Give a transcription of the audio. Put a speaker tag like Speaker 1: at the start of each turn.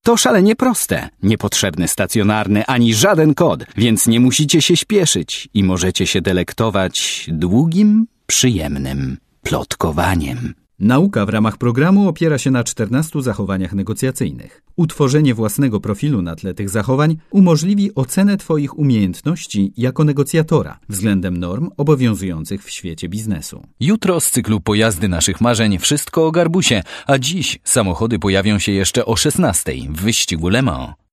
Speaker 1: To szalenie proste, niepotrzebny stacjonarny ani żaden kod, więc nie musicie się śpieszyć i możecie się delektować długim, przyjemnym plotkowaniem.
Speaker 2: Nauka w ramach programu opiera się na 14 zachowaniach negocjacyjnych. Utworzenie własnego profilu na tle tych zachowań umożliwi ocenę Twoich umiejętności jako negocjatora względem norm obowiązujących w świecie biznesu.
Speaker 3: Jutro z cyklu Pojazdy naszych marzeń wszystko o Garbusie, a dziś samochody pojawią się jeszcze o 16:00 w wyścigu Le Mans.